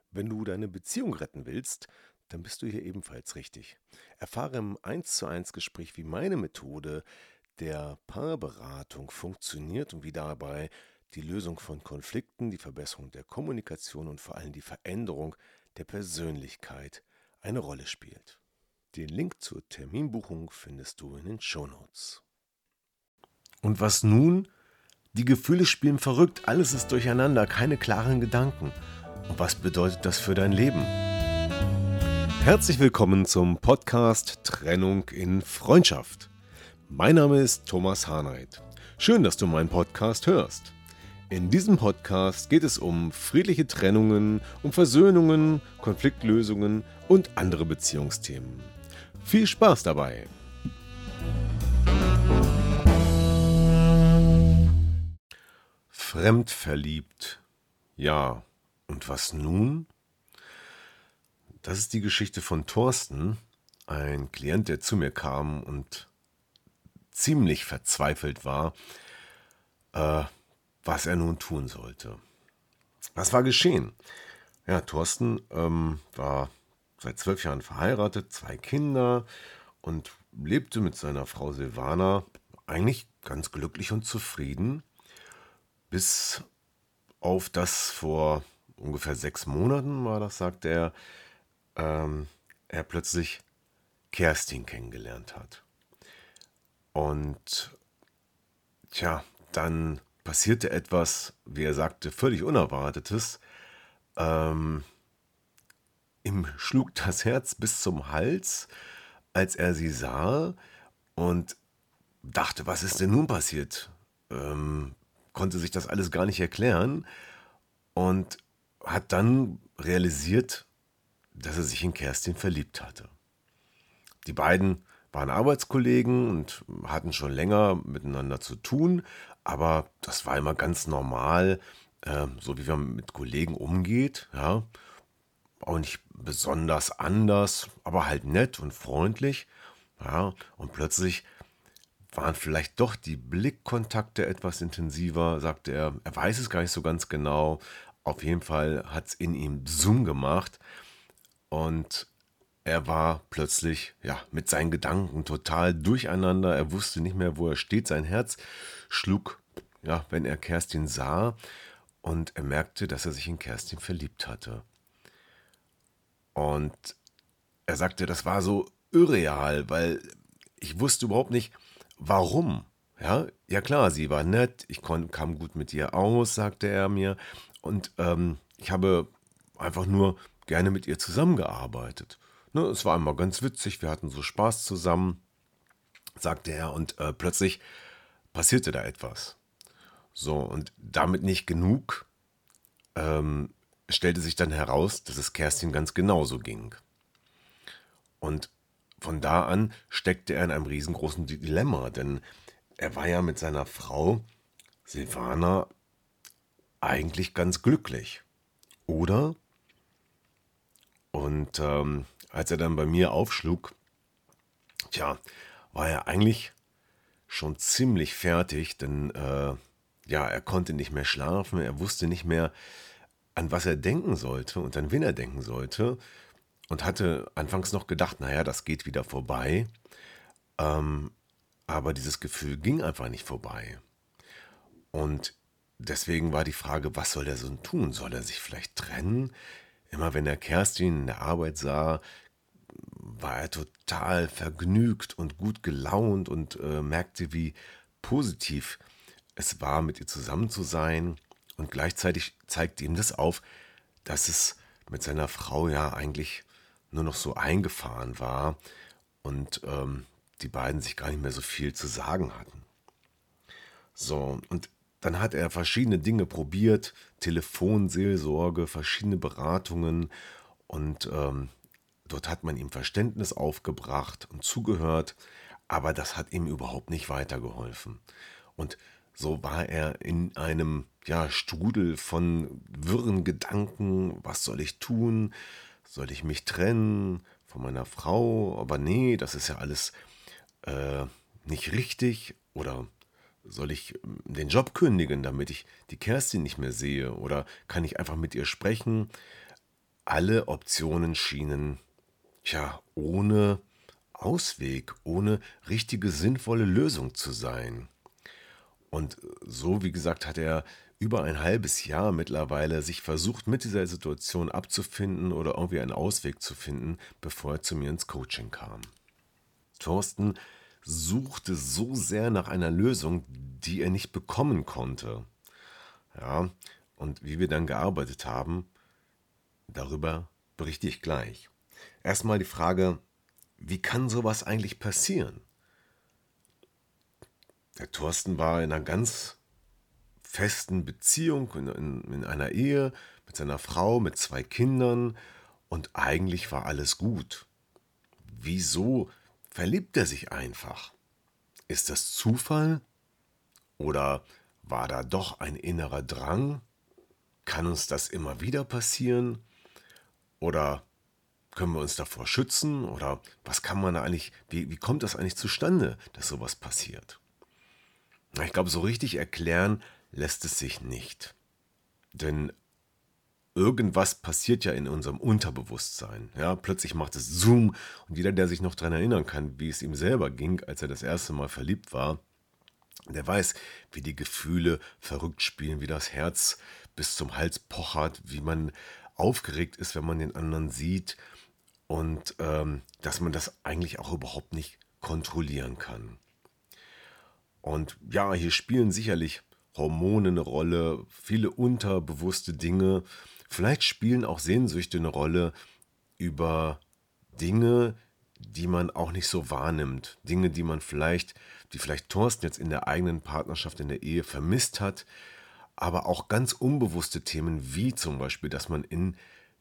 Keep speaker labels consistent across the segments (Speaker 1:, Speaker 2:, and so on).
Speaker 1: Wenn du deine Beziehung retten willst, dann bist du hier ebenfalls richtig. Erfahre im 1:1 Gespräch, wie meine Methode der Paarberatung funktioniert und wie dabei die Lösung von Konflikten, die Verbesserung der Kommunikation und vor allem die Veränderung der Persönlichkeit eine Rolle spielt. Den Link zur Terminbuchung findest du in den Shownotes. Und was nun? Die Gefühle spielen verrückt, alles ist durcheinander, keine klaren Gedanken. Und was bedeutet das für dein Leben? Herzlich willkommen zum Podcast Trennung in Freundschaft. Mein Name ist Thomas Harnight. Schön, dass du meinen Podcast hörst. In diesem Podcast geht es um friedliche Trennungen, um Versöhnungen, Konfliktlösungen und andere Beziehungsthemen. Viel Spaß dabei! Fremdverliebt. Ja, und was nun? Das ist die Geschichte von Thorsten, ein Klient, der zu mir kam und ziemlich verzweifelt war, was er nun tun sollte. Was war geschehen? Ja, Thorsten war seit 12 Jahren verheiratet, 2 Kinder und lebte mit seiner Frau Silvana eigentlich ganz glücklich und zufrieden, bis auf das vor ungefähr 6 Monaten war das, sagt er plötzlich Kerstin kennengelernt hat. Und tja, dann passierte etwas, wie er sagte, völlig Unerwartetes. Ihm schlug das Herz bis zum Hals, als er sie sah und dachte, was ist denn nun passiert? Konnte sich das alles gar nicht erklären und hat dann realisiert, dass er sich in Kerstin verliebt hatte. Die beiden waren Arbeitskollegen und hatten schon länger miteinander zu tun, aber das war immer ganz normal, so wie man mit Kollegen umgeht, ja, auch nicht besonders anders, aber halt nett und freundlich, ja, und plötzlich waren vielleicht doch die Blickkontakte etwas intensiver, sagte er. Er weiß es gar nicht so ganz genau. Auf jeden Fall hat es in ihm Zoom gemacht und er war plötzlich ja mit seinen Gedanken total durcheinander. Er wusste nicht mehr, wo er steht. Sein Herz schlug, ja, wenn er Kerstin sah und er merkte, dass er sich in Kerstin verliebt hatte. Und er sagte, das war so irreal, weil ich wusste überhaupt nicht, warum. Ja, ja klar, sie war nett, kam gut mit ihr aus, sagte er mir. Und ich habe einfach nur gerne mit ihr zusammengearbeitet. Ne, es war immer ganz witzig, wir hatten so Spaß zusammen, sagte er. Und plötzlich passierte da etwas. So, und damit nicht genug, stellte sich dann heraus, dass es Kerstin ganz genauso ging. Und von da an steckte er in einem riesengroßen Dilemma, denn er war ja mit seiner Frau Silvana eigentlich ganz glücklich, oder? Und als er dann bei mir aufschlug, tja, war er eigentlich schon ziemlich fertig, denn ja, er konnte nicht mehr schlafen, er wusste nicht mehr, an was er denken sollte und an wen er denken sollte und hatte anfangs noch gedacht, naja, das geht wieder vorbei. Aber dieses Gefühl ging einfach nicht vorbei. Und deswegen war die Frage, was soll er so tun? Soll er sich vielleicht trennen? Immer wenn er Kerstin in der Arbeit sah, war er total vergnügt und gut gelaunt und merkte, wie positiv es war, mit ihr zusammen zu sein. Und gleichzeitig zeigte ihm das auf, dass es mit seiner Frau ja eigentlich nur noch so eingefahren war und die beiden sich gar nicht mehr so viel zu sagen hatten. So, und dann hat er verschiedene Dinge probiert, Telefonseelsorge, verschiedene Beratungen und dort hat man ihm Verständnis aufgebracht und zugehört, aber das hat ihm überhaupt nicht weitergeholfen. Und so war er in einem ja, Strudel von wirren Gedanken, was soll ich tun? Soll ich mich trennen von meiner Frau? Aber nee, das ist ja alles nicht richtig. Oder soll ich den Job kündigen, damit ich die Kerstin nicht mehr sehe? Oder kann ich einfach mit ihr sprechen? alle Optionen schienen, ohne Ausweg, ohne richtige sinnvolle Lösung zu sein. Und so, wie gesagt, hat er über ein halbes Jahr mittlerweile sich versucht, mit dieser Situation abzufinden oder irgendwie einen Ausweg zu finden, bevor er zu mir ins Coaching kam. Thorsten suchte so sehr nach einer Lösung, die er nicht bekommen konnte. Ja, und wie wir dann gearbeitet haben, darüber berichte ich gleich. Erstmal die Frage, wie kann sowas eigentlich passieren? Der Thorsten war in einer ganz festen Beziehung, in einer Ehe mit seiner Frau, mit 2 Kindern und eigentlich war alles gut. Wieso verliebt er sich einfach? Ist das Zufall oder war da doch ein innerer Drang? Kann uns das immer wieder passieren? Oder können wir uns davor schützen? Oder was kann man da eigentlich, wie kommt das eigentlich zustande, dass sowas passiert? Na, ich glaube, so richtig erklären lässt es sich nicht. Denn irgendwas passiert ja in unserem Unterbewusstsein. Ja, plötzlich macht es Zoom und jeder, der sich noch daran erinnern kann, wie es ihm selber ging, als er das erste Mal verliebt war, der weiß, wie die Gefühle verrückt spielen, wie das Herz bis zum Hals pochert, wie man aufgeregt ist, wenn man den anderen sieht und dass man das eigentlich auch überhaupt nicht kontrollieren kann. Und ja, hier spielen sicherlich Hormone eine Rolle, viele unterbewusste Dinge. Vielleicht spielen auch Sehnsüchte eine Rolle über Dinge, die man auch nicht so wahrnimmt. Dinge, die vielleicht Thorsten jetzt in der eigenen Partnerschaft, in der Ehe vermisst hat, aber auch ganz unbewusste Themen, wie zum Beispiel, dass man in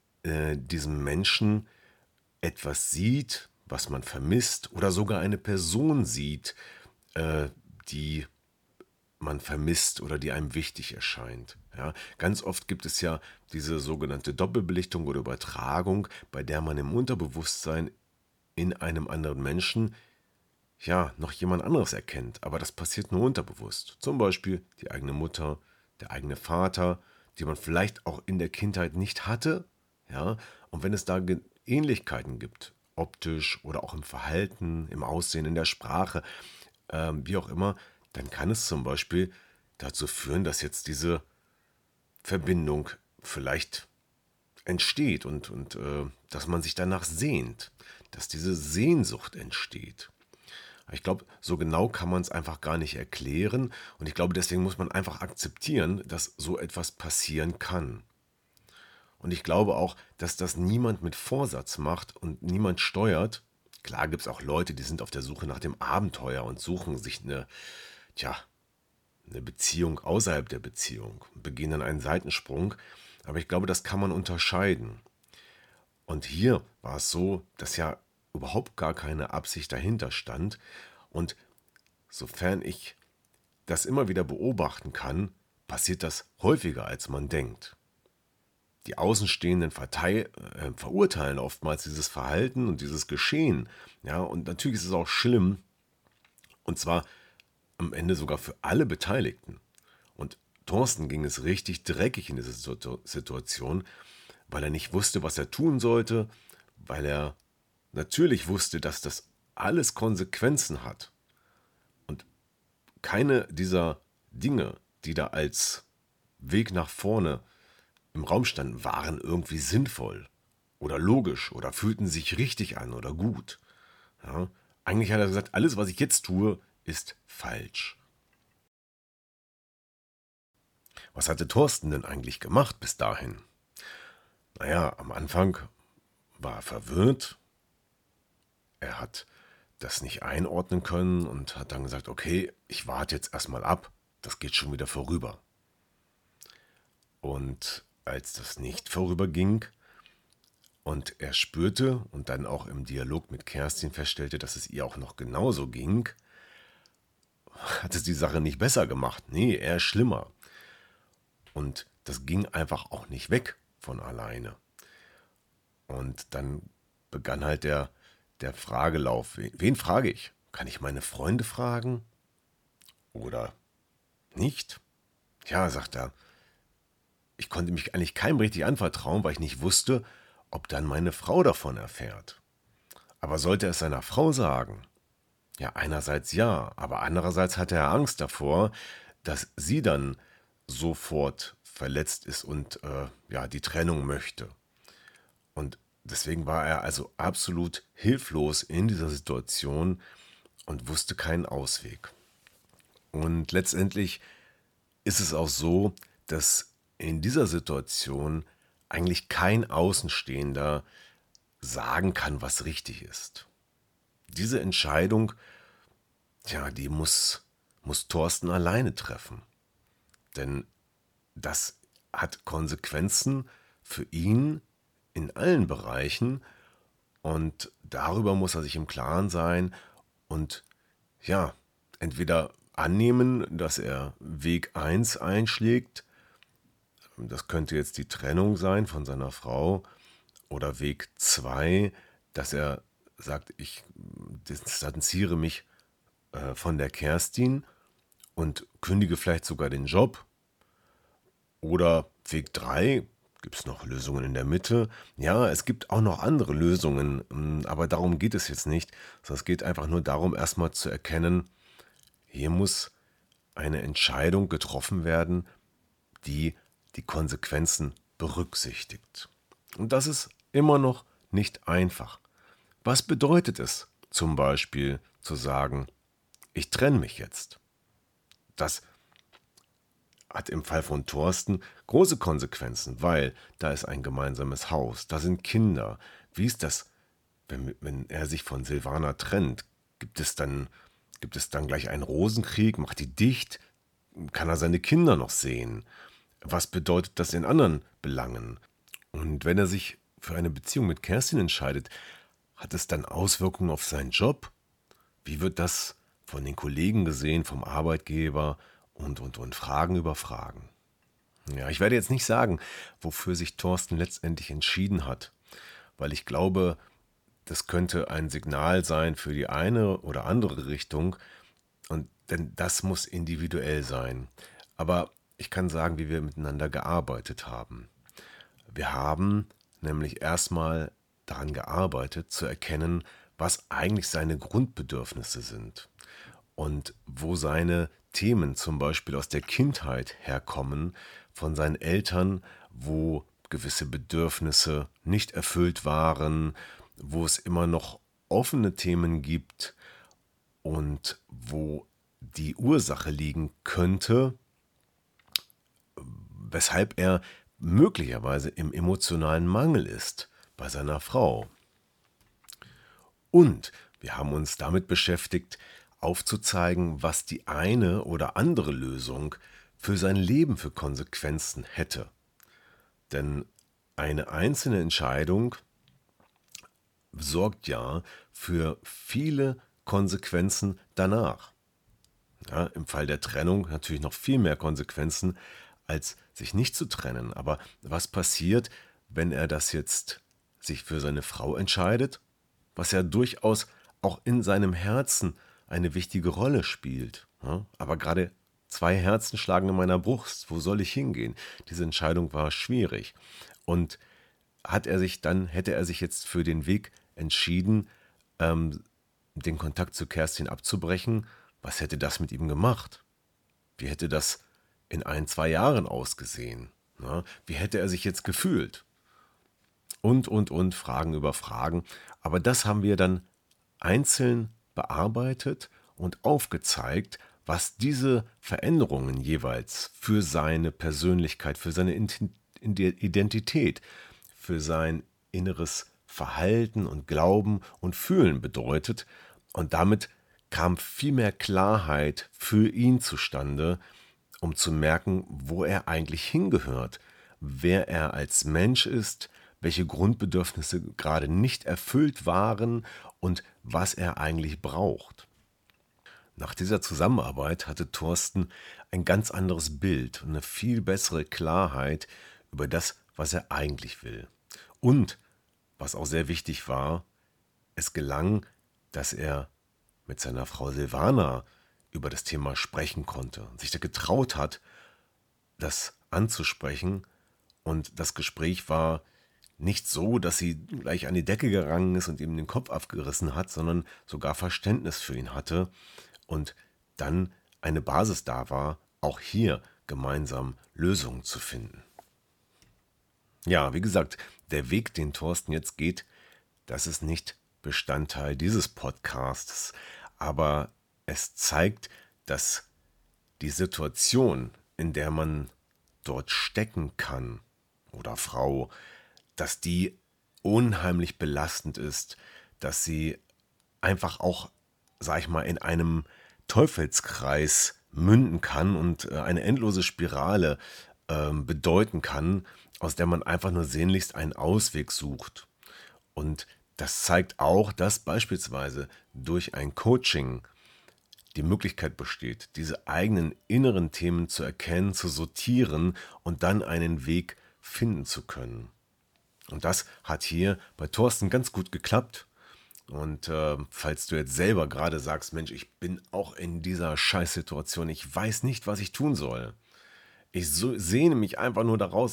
Speaker 1: diesem Menschen etwas sieht, was man vermisst, oder sogar eine Person sieht, äh, die man vermisst oder die einem wichtig erscheint. Ja, ganz oft gibt es ja diese sogenannte Doppelbelichtung oder Übertragung, bei der man im Unterbewusstsein in einem anderen Menschen noch jemand anderes erkennt. Aber das passiert nur unterbewusst. Zum Beispiel die eigene Mutter, der eigene Vater, die man vielleicht auch in der Kindheit nicht hatte. Ja, und wenn es da Ähnlichkeiten gibt, optisch oder auch im Verhalten, im Aussehen, in der Sprache, wie auch immer, dann kann es zum Beispiel dazu führen, dass jetzt diese Verbindung vielleicht entsteht und dass man sich danach sehnt, dass diese Sehnsucht entsteht. Ich glaube, so genau kann man es einfach gar nicht erklären und ich glaube, deswegen muss man einfach akzeptieren, dass so etwas passieren kann. Und ich glaube auch, dass das niemand mit Vorsatz macht und niemand steuert. Klar gibt es auch Leute, die sind auf der Suche nach dem Abenteuer und suchen sich tja, eine Beziehung außerhalb der Beziehung und begehen dann einen Seitensprung. Aber ich glaube, das kann man unterscheiden. Und hier war es so, dass ja überhaupt gar keine Absicht dahinter stand. Und sofern ich das immer wieder beobachten kann, passiert das häufiger, als man denkt. Die Außenstehenden verurteilen oftmals dieses Verhalten und dieses Geschehen. Ja, und natürlich ist es auch schlimm, und zwar am Ende sogar für alle Beteiligten. Und Thorsten ging es richtig dreckig in dieser Situation, weil er nicht wusste, was er tun sollte, weil er natürlich wusste, dass das alles Konsequenzen hat. Und keine dieser Dinge, die da als Weg nach vorne im Raum standen, waren irgendwie sinnvoll oder logisch oder fühlten sich richtig an oder gut. Ja, eigentlich hat er gesagt, alles, was ich jetzt tue, ist falsch. Was hatte Thorsten denn eigentlich gemacht bis dahin? Naja, am Anfang war er verwirrt. Er hat das nicht einordnen können und hat dann gesagt, okay, ich warte jetzt erstmal ab, das geht schon wieder vorüber. Und als das nicht vorüberging und er spürte und dann auch im Dialog mit Kerstin feststellte, dass es ihr auch noch genauso ging, hat es die Sache nicht besser gemacht. Nee, eher schlimmer. Und das ging einfach auch nicht weg von alleine. Und dann begann halt der Fragelauf. Wen frage ich? Kann ich meine Freunde fragen? Oder nicht? Ja, sagt er, ich konnte mich eigentlich keinem richtig anvertrauen, weil ich nicht wusste, ob dann meine Frau davon erfährt. Aber sollte er es seiner Frau sagen? Ja, einerseits ja, aber andererseits hatte er Angst davor, dass sie dann sofort verletzt ist und ja, die Trennung möchte. Und deswegen war er also absolut hilflos in dieser Situation und wusste keinen Ausweg. Und letztendlich ist es auch so, dass in dieser Situation eigentlich kein Außenstehender sagen kann, was richtig ist. Diese Entscheidung, tja, die muss Thorsten alleine treffen. Denn das hat Konsequenzen für ihn in allen Bereichen und darüber muss er sich im Klaren sein und ja, entweder annehmen, dass er Weg eins einschlägt, das könnte jetzt die Trennung sein von seiner Frau, oder Weg 2, dass er sagt, ich distanziere mich von der Kerstin und kündige vielleicht sogar den Job. Oder Weg 3, gibt es noch Lösungen in der Mitte? Ja, es gibt auch noch andere Lösungen, aber darum geht es jetzt nicht. Sondern es geht einfach nur darum, erstmal zu erkennen, hier muss eine Entscheidung getroffen werden, die die Konsequenzen berücksichtigt. Und das ist immer noch nicht einfach. Was bedeutet es zum Beispiel zu sagen, ich trenne mich jetzt? Das hat im Fall von Thorsten große Konsequenzen, weil da ist ein gemeinsames Haus, da sind Kinder. Wie ist das, wenn er sich von Silvana trennt? Gibt es dann gleich einen Rosenkrieg? Macht die dicht? Kann er seine Kinder noch sehen? Was bedeutet das in anderen Belangen? Und wenn er sich für eine Beziehung mit Kerstin entscheidet, hat es dann Auswirkungen auf seinen Job? Wie wird das von den Kollegen gesehen, vom Arbeitgeber und Fragen über Fragen? Ja, ich werde jetzt nicht sagen, wofür sich Thorsten letztendlich entschieden hat, weil ich glaube, das könnte ein Signal sein für die eine oder andere Richtung, und denn das muss individuell sein. Aber ich kann sagen, wie wir miteinander gearbeitet haben. Wir haben nämlich erstmal daran gearbeitet, zu erkennen, was eigentlich seine Grundbedürfnisse sind und wo seine Themen zum Beispiel aus der Kindheit herkommen, von seinen Eltern, wo gewisse Bedürfnisse nicht erfüllt waren, wo es immer noch offene Themen gibt und wo die Ursache liegen könnte, weshalb er möglicherweise im emotionalen Mangel ist bei seiner Frau. Und wir haben uns damit beschäftigt, aufzuzeigen, was die eine oder andere Lösung für sein Leben für Konsequenzen hätte. Denn eine einzelne Entscheidung sorgt ja für viele Konsequenzen danach. Ja, im Fall der Trennung natürlich noch viel mehr Konsequenzen, als sich nicht zu trennen. Aber was passiert, wenn er das jetzt sich für seine Frau entscheidet, was ja durchaus auch in seinem Herzen eine wichtige Rolle spielt. Ja, aber gerade zwei Herzen schlagen in meiner Brust. Wo soll ich hingehen? Diese Entscheidung war schwierig. Und hätte er sich jetzt für den Weg entschieden, den Kontakt zu Kerstin abzubrechen, was hätte das mit ihm gemacht? Wie hätte das in 1, 2 Jahren ausgesehen? Ja, wie hätte er sich jetzt gefühlt? Und, Fragen über Fragen. Aber das haben wir dann einzeln bearbeitet und aufgezeigt, was diese Veränderungen jeweils für seine Persönlichkeit, für seine Identität, für sein inneres Verhalten und Glauben und Fühlen bedeutet. Und damit kam viel mehr Klarheit für ihn zustande, um zu merken, wo er eigentlich hingehört, wer er als Mensch ist, welche Grundbedürfnisse gerade nicht erfüllt waren und was er eigentlich braucht. Nach dieser Zusammenarbeit hatte Thorsten ein ganz anderes Bild und eine viel bessere Klarheit über das, was er eigentlich will. Und, was auch sehr wichtig war, es gelang, dass er mit seiner Frau Silvana über das Thema sprechen konnte und sich da getraut hat, das anzusprechen. Und das Gespräch war nicht so, dass sie gleich an die Decke gegangen ist und ihm den Kopf abgerissen hat, sondern sogar Verständnis für ihn hatte und dann eine Basis da war, auch hier gemeinsam Lösungen zu finden. Ja, wie gesagt, der Weg, den Thorsten jetzt geht, das ist nicht Bestandteil dieses Podcasts, aber es zeigt, dass die Situation, in der man dort stecken kann oder Frau, dass die unheimlich belastend ist, dass sie einfach auch, sag ich mal, in einem Teufelskreis münden kann und eine endlose Spirale bedeuten kann, aus der man einfach nur sehnlichst einen Ausweg sucht. Und das zeigt auch, dass beispielsweise durch ein Coaching die Möglichkeit besteht, diese eigenen inneren Themen zu erkennen, zu sortieren und dann einen Weg finden zu können. Und das hat hier bei Thorsten ganz gut geklappt. Und falls du jetzt selber gerade sagst, Mensch, ich bin auch in dieser Scheißsituation, ich weiß nicht, was ich tun soll. Ich sehne mich einfach nur daraus,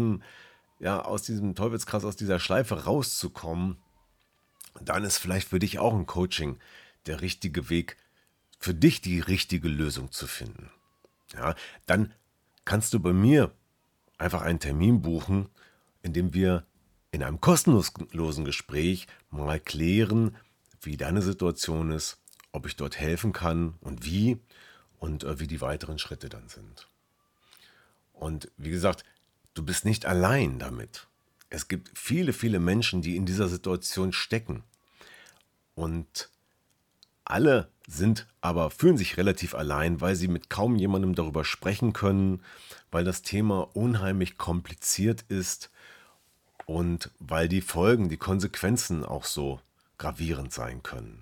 Speaker 1: aus diesem Teufelskreis, aus dieser Schleife rauszukommen. Dann ist vielleicht für dich auch ein Coaching der richtige Weg, für dich die richtige Lösung zu finden. Ja, dann kannst du bei mir einfach einen Termin buchen, in dem wir in einem kostenlosen Gespräch mal klären, wie deine Situation ist, ob ich dort helfen kann und wie die weiteren Schritte dann sind. Und wie gesagt, du bist nicht allein damit. Es gibt viele, viele Menschen, die in dieser Situation stecken. Und alle fühlen sich relativ allein, weil sie mit kaum jemandem darüber sprechen können, weil das Thema unheimlich kompliziert ist und weil die Folgen, die Konsequenzen auch so gravierend sein können.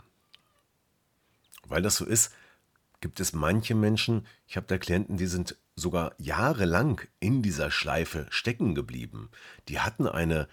Speaker 1: Weil das so ist, gibt es manche Menschen, ich habe da Klienten, die sind sogar jahrelang in dieser Schleife stecken geblieben. Die hatten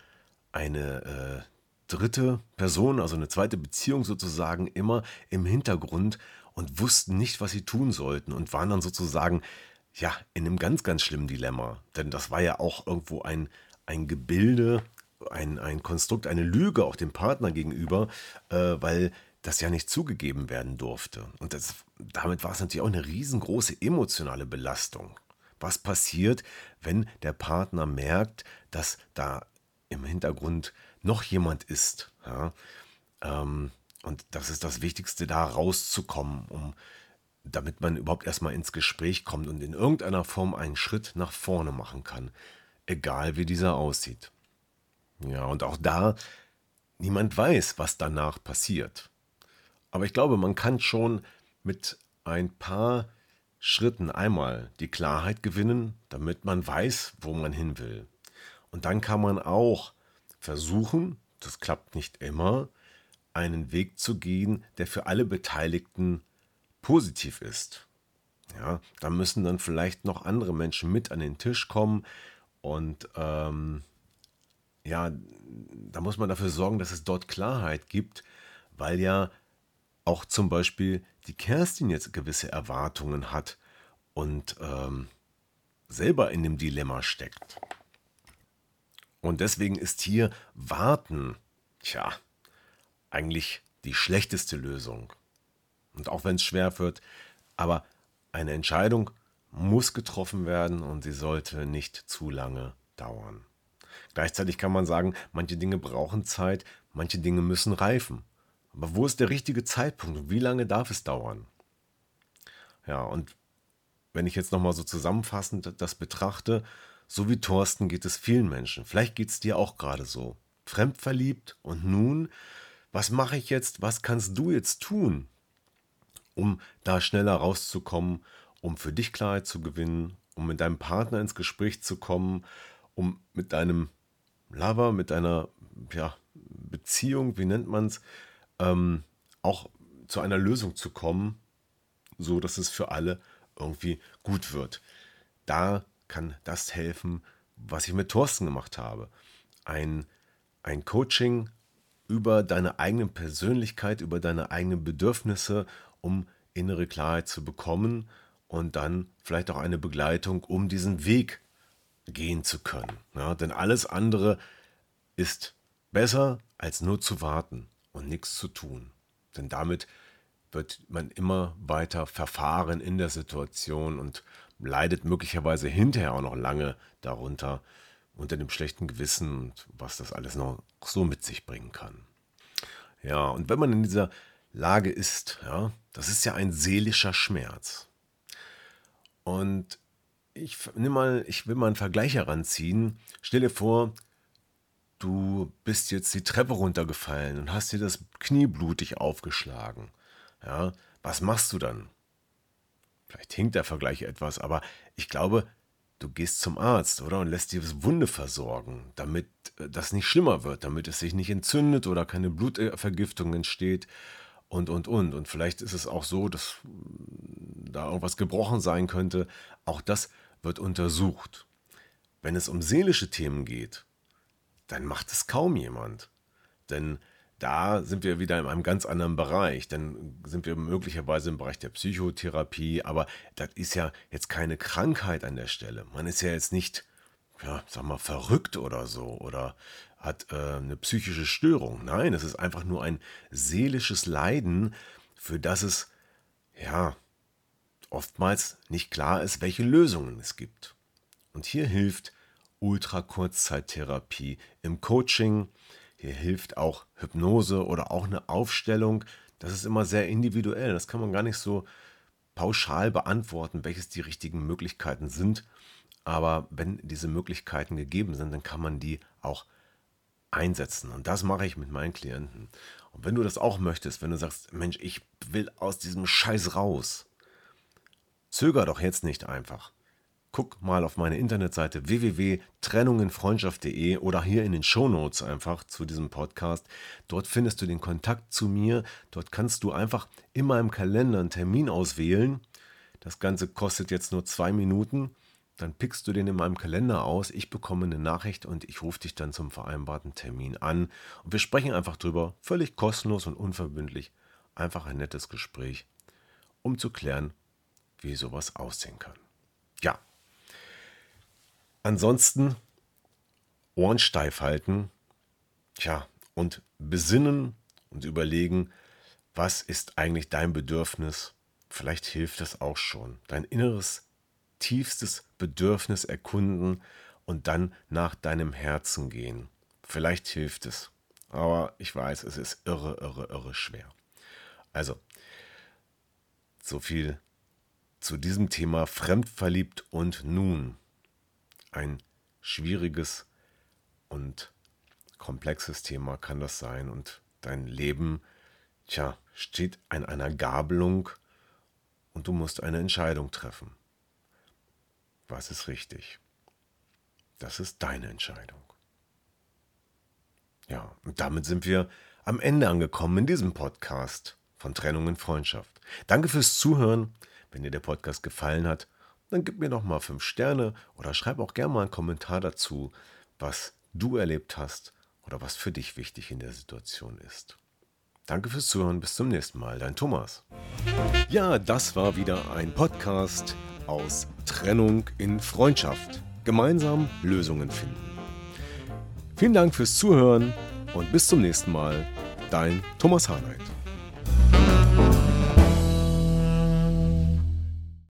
Speaker 1: eine dritte Person, also eine zweite Beziehung sozusagen, immer im Hintergrund und wussten nicht, was sie tun sollten und waren dann sozusagen ja in einem ganz, ganz schlimmen Dilemma. Denn das war ja auch irgendwo ein Gebilde, ein Konstrukt, eine Lüge auch dem Partner gegenüber, weil das ja nicht zugegeben werden durfte. Und damit war es natürlich auch eine riesengroße emotionale Belastung. Was passiert, wenn der Partner merkt, dass da im Hintergrund noch jemand ist? Ja? Und das ist das Wichtigste, da rauszukommen, damit man überhaupt erstmal ins Gespräch kommt und in irgendeiner Form einen Schritt nach vorne machen kann, egal wie dieser aussieht. Ja, und auch da, niemand weiß, was danach passiert. Aber ich glaube, man kann schon mit ein paar Schritten einmal die Klarheit gewinnen, damit man weiß, wo man hin will. Und dann kann man auch versuchen, das klappt nicht immer, einen Weg zu gehen, der für alle Beteiligten positiv ist. Ja, da müssen dann vielleicht noch andere Menschen mit an den Tisch kommen und ja, da muss man dafür sorgen, dass es dort Klarheit gibt, weil ja auch zum Beispiel die Kerstin jetzt gewisse Erwartungen hat und selber in dem Dilemma steckt. Und deswegen ist hier Warten, eigentlich die schlechteste Lösung. Und auch wenn es schwer wird, aber eine Entscheidung muss getroffen werden und sie sollte nicht zu lange dauern. Gleichzeitig kann man sagen, manche Dinge brauchen Zeit, manche Dinge müssen reifen. Aber wo ist der richtige Zeitpunkt und wie lange darf es dauern? Ja, und wenn ich jetzt nochmal so zusammenfassend das betrachte, so wie Thorsten geht es vielen Menschen. Vielleicht geht es dir auch gerade so. Fremdverliebt und nun, was mache ich jetzt? Was kannst du jetzt tun, um da schneller rauszukommen, um für dich Klarheit zu gewinnen, um mit deinem Partner ins Gespräch zu kommen, um mit deinem Lover, mit deiner Beziehung, wie nennt man es, auch zu einer Lösung zu kommen, so dass es für alle irgendwie gut wird. Da kann das helfen, was ich mit Thorsten gemacht habe. Ein Coaching über deine eigene Persönlichkeit, über deine eigenen Bedürfnisse, um innere Klarheit zu bekommen und dann vielleicht auch eine Begleitung, um diesen Weg gehen zu können. Ja, denn alles andere ist besser, als nur zu warten und nichts zu tun. Denn damit wird man immer weiter verfahren in der Situation und leidet möglicherweise hinterher auch noch lange darunter, unter dem schlechten Gewissen und was das alles noch so mit sich bringen kann. Ja, und wenn man in dieser Lage ist, ja, das ist ja ein seelischer Schmerz. Und ich will mal einen Vergleich heranziehen. Stell dir vor, du bist jetzt die Treppe runtergefallen und hast dir das Knie blutig aufgeschlagen. Ja, was machst du dann? Vielleicht hinkt der Vergleich etwas, aber ich glaube, du gehst zum Arzt, oder? Und lässt dir das Wunde versorgen, damit das nicht schlimmer wird, damit es sich nicht entzündet oder keine Blutvergiftung entsteht und. Und vielleicht ist es auch so, dass da irgendwas gebrochen sein könnte. Auch das wird untersucht. Wenn es um seelische Themen geht, dann macht es kaum jemand. Denn da sind wir wieder in einem ganz anderen Bereich. Dann sind wir möglicherweise im Bereich der Psychotherapie, aber das ist ja jetzt keine Krankheit an der Stelle. Man ist ja jetzt nicht, ja, sag mal, verrückt oder so oder hat eine psychische Störung. Nein, es ist einfach nur ein seelisches Leiden, für das es, ja, oftmals nicht klar ist, welche Lösungen es gibt. Und hier hilft Ultrakurzzeittherapie im Coaching. Hier hilft auch Hypnose oder auch eine Aufstellung. Das ist immer sehr individuell. Das kann man gar nicht so pauschal beantworten, welches die richtigen Möglichkeiten sind. Aber wenn diese Möglichkeiten gegeben sind, dann kann man die auch einsetzen. Und das mache ich mit meinen Klienten. Und wenn du das auch möchtest, wenn du sagst, Mensch, ich will aus diesem Scheiß raus, zöger doch jetzt nicht einfach. Guck mal auf meine Internetseite www.trennunginfreundschaft.de oder hier in den Shownotes einfach zu diesem Podcast. Dort findest du den Kontakt zu mir. Dort kannst du einfach in meinem Kalender einen Termin auswählen. Das Ganze kostet jetzt nur 2 Minuten. Dann pickst du den in meinem Kalender aus. Ich bekomme eine Nachricht und ich rufe dich dann zum vereinbarten Termin an. Und wir sprechen einfach drüber, völlig kostenlos und unverbindlich. Einfach ein nettes Gespräch, um zu klären, wie sowas aussehen kann. Ja. Ansonsten Ohren steif halten, und besinnen und überlegen, was ist eigentlich dein Bedürfnis? Vielleicht hilft das auch schon. Dein inneres, tiefstes Bedürfnis erkunden und dann nach deinem Herzen gehen. Vielleicht hilft es. Aber ich weiß, es ist irre schwer. Also, so viel zu diesem Thema fremdverliebt und nun. Ein schwieriges und komplexes Thema kann das sein und dein Leben, steht an einer Gabelung und du musst eine Entscheidung treffen. Was ist richtig? Das ist deine Entscheidung. Ja, und damit sind wir am Ende angekommen in diesem Podcast von Trennung in Freundschaft. Danke fürs Zuhören. Wenn dir der Podcast gefallen hat, dann gib mir doch mal 5 Sterne oder schreib auch gerne mal einen Kommentar dazu, was du erlebt hast oder was für dich wichtig in der Situation ist. Danke fürs Zuhören, bis zum nächsten Mal, dein Thomas. Ja, das war wieder ein Podcast aus Trennung in Freundschaft. Gemeinsam Lösungen finden. Vielen Dank fürs Zuhören und bis zum nächsten Mal, dein Thomas Harnight.